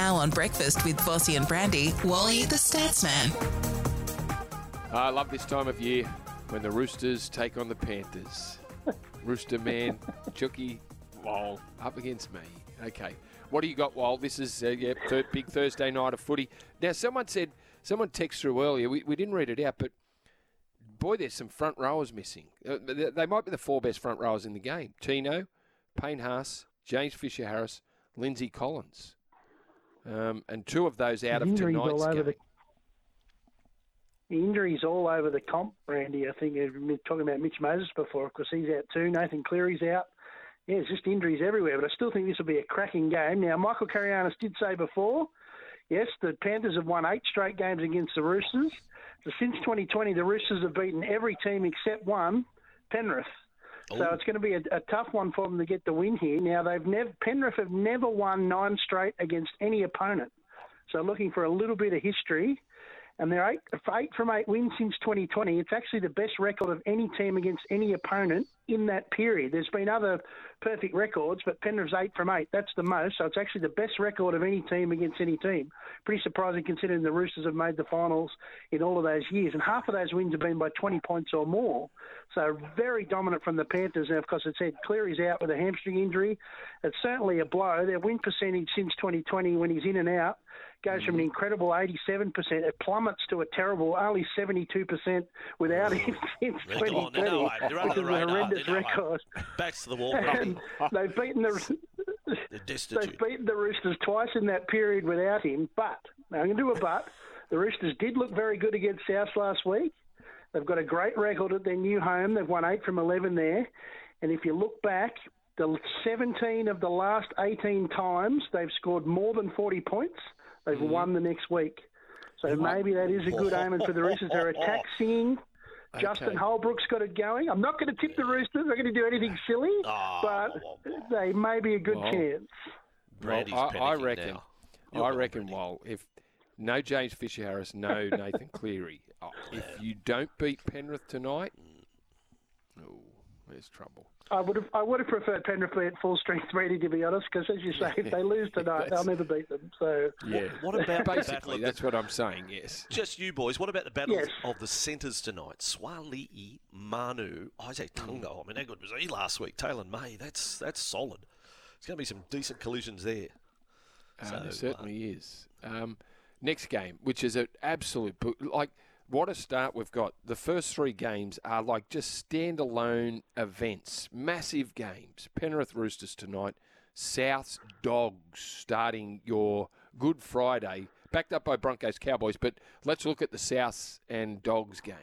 Now on Breakfast with Bossy and Brandy, Wally the Stats Man. I love this time of year when the Roosters take on the Panthers. Rooster Man, Chucky, Wall, up against me. Okay. What do you got, Wall? This is big Thursday night of footy. Now, someone texted through earlier. We didn't read it out, but boy, there's some front rowers missing. They might be the four best front rowers in the game. Tino, Payne Haas, James Fisher-Harris, Lindsay Collins. And two of those out of tonight's game. The injuries all over the comp, Randy. I think we've been talking about Mitch Moses before. Of course, he's out too. Nathan Cleary's out. Yeah, it's just injuries everywhere. But I still think this will be a cracking game. Now, Michael Carianis did say before, yes, the Panthers have won 8 straight games against the Roosters. So since 2020, the Roosters have beaten every team except one, Penrith. So it's going to be a tough one for them to get the win here. Now, Penrith have never won 9 straight against any opponent. So looking for a little bit of history. And they're 8 from 8 wins since 2020. It's actually the best record of any team against any opponent in that period. There's been other perfect records, but Penrith's 8 from 8. That's the most. So it's actually the best record of any team against any team. Pretty surprising considering the Roosters have made the finals in all of those years. And half of those wins have been by 20 points or more. So very dominant from the Panthers. And, of course, it's said Cleary's out with a hamstring injury. It's certainly a blow. Their win percentage since 2020 when he's in and out goes from an incredible 87%. It plummets to a terrible only 72% without him since 2020, which is a horrendous record. Backs to the wall. And they've beaten the Roosters twice in that period without him. But, now I'm going to do a but, the Roosters did look very good against South last week. They've got a great record at their new home. They've won 8 from 11 there. And if you look back, the 17 of the last 18 times they've scored more than 40 points, they've won the next week. So maybe that is a good omen for the Roosters. They're attack singing. Okay. Justin Holbrook's got it going. I'm not going to tip the Roosters. I'm not going to do anything silly, but they may be a good chance. I reckon, if no James Fisher-Harris, no Nathan Cleary, if you don't beat Penrith tonight, there's trouble. I would have preferred Penrith at full strength ready, to be honest, because as you say, if they lose tonight, they'll never beat them. So yeah, what about basically? That's what I'm saying. Yes, just you boys. What about the battle of the centres tonight? Swali'i, Manu, Isaac Tungo. I mean, how good was he last week? Taylor May. That's solid. There's going to be some decent collisions there. There certainly is. Next game, which is an absolute what a start we've got. The first 3 games are like just standalone events, massive games. Penrith Roosters tonight, Souths Dogs starting your Good Friday, backed up by Broncos Cowboys. But let's look at the Souths and Dogs game.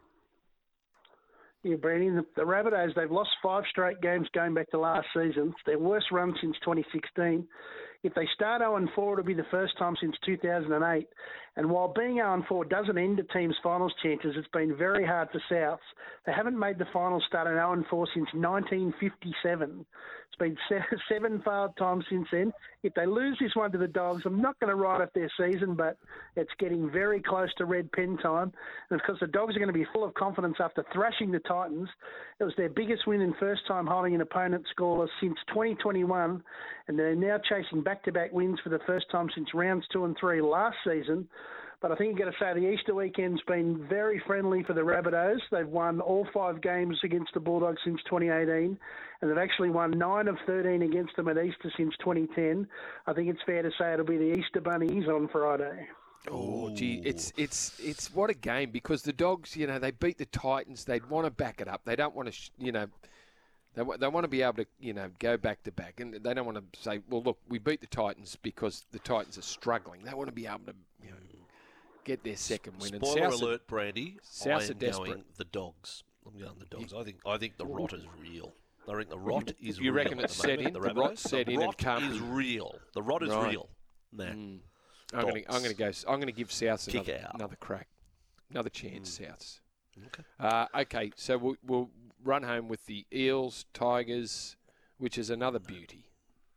Yeah, Brandon, the Rabbitohs, they've lost 5 straight games going back to last season. It's their worst run since 2016. If they start 0-4, it'll be the first time since 2008. And while being 0-4 doesn't end a team's finals chances, it's been very hard for Souths. They haven't made the finals starting 0-4 since 1957. It's been 7 failed times since then. If they lose this one to the Dogs, I'm not going to write off their season, but it's getting very close to red pen time. And, of course, the Dogs are going to be full of confidence after thrashing the Titans. It was their biggest win in first time holding an opponent scoreless since 2021, and they're now chasing back-to-back wins for the first time since rounds 2 and 3 last season. But I think you've got to say the Easter weekend's been very friendly for the Rabbitohs. They've won all 5 games against the Bulldogs since 2018, and they've actually won 9 of 13 against them at Easter since 2010. I think it's fair to say it'll be the Easter Bunnies on Friday. Oh, gee, it's what a game, because the Dogs, they beat the Titans. They'd want to back it up. They don't want to, they want to be able to, go back to back, and they don't want to say, well, look, we beat the Titans because the Titans are struggling. They want to be able to, get their second win. Spoiler alert, Brandy. Souths are desperate. Going the Dogs. I'm going the Dogs. I think the rot is real. I think the rot is real. You reckon it's set in? The rot set in and can't is real. The rot is real. Nah. I'm going to give Souths another crack, another chance. Souths. Okay, so we'll run home with the Eels, Tigers, which is another beauty.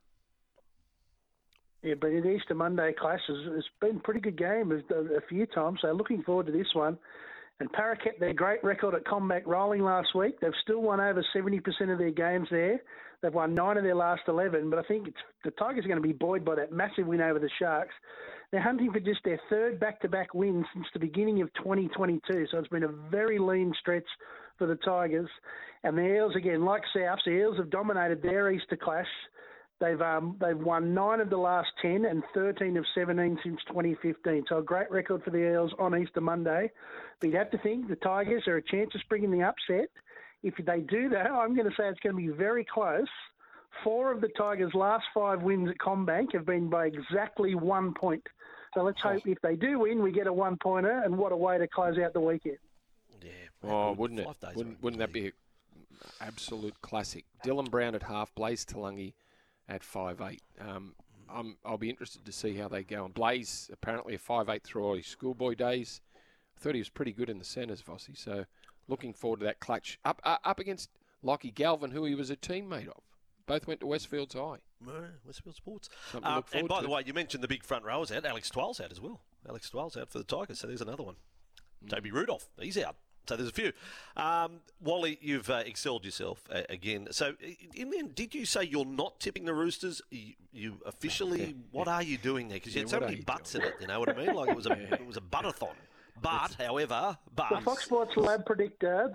Yeah, but in Easter Monday clashes, it's been a pretty good game a few times, so looking forward to this one. And Para kept their great record at Combat Rolling last week. They've still won over 70% of their games there. They've won 9 of their last 11, but I think the Tigers are going to be buoyed by that massive win over the Sharks. They're hunting for just their third back-to-back win since the beginning of 2022, so it's been a very lean stretch for the Tigers. And the Eels, again, like Souths, the Eels have dominated their Easter clash. They've won 9 of the last 10 and 13 of 17 since 2015. So a great record for the Eels on Easter Monday. But you'd have to think the Tigers are a chance of springing the upset. If they do that, I'm going to say it's going to be very close. 4 of the Tigers' last 5 wins at CommBank have been by exactly 1 point. So let's hope if they do win, we get a 1-pointer, and what a way to close out the weekend. Yeah, wouldn't it? Wouldn't that be an absolute classic? Dylan Brown at half, Blaze Talangi at 5'8". I'll be interested to see how they go. And Blaze, apparently a 5'8" through all his schoolboy days. I thought he was pretty good in the centres, Vossi. So looking forward to that clutch. Up against Lockie Galvin, who he was a teammate of. Both went to Westfields High. Westfield Sports. And by the way, you mentioned the big front rowers out. Alex Twell's out as well. Alex Twell's out for the Tigers, so there's another one. Toby Rudolph, he's out. So there's a few. Wally, you've excelled yourself again. So in the end, did you say you're not tipping the Roosters? You officially, what are you doing there? Because you had so many butts in it, you know what I mean? Like it was a buttathon. But, however, the Fox Sports Lab predictor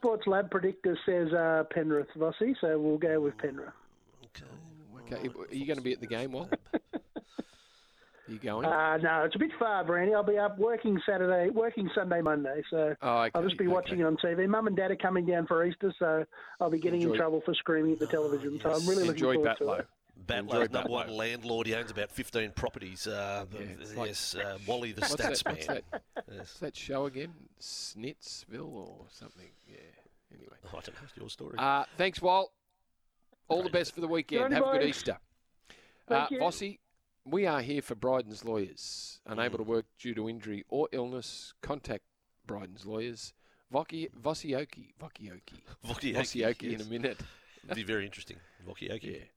says Penrith, Vossi, so we'll go with Penrith. Okay. Are you going to be at the game, Wal? Are you going? No, it's a bit far, Brandy. I'll be up working Sunday, Monday, so okay. I'll just be watching it on TV. Mum and Dad are coming down for Easter, so I'll be getting in trouble for screaming at the television. So I'm really looking forward to it. Batlow's number one landlord. He owns about 15 properties. Wally the stats man. What's that show again? Snitsville or something? Yeah. Anyway. I don't know. It's your story. Thanks, Wal. All the best for the weekend. Have a good Easter. Vossi, we are here for Bryden's Lawyers. Unable to work due to injury or illness, contact Bryden's Lawyers. Vosioki in a minute. It'd be very interesting. Vokioki. Yeah.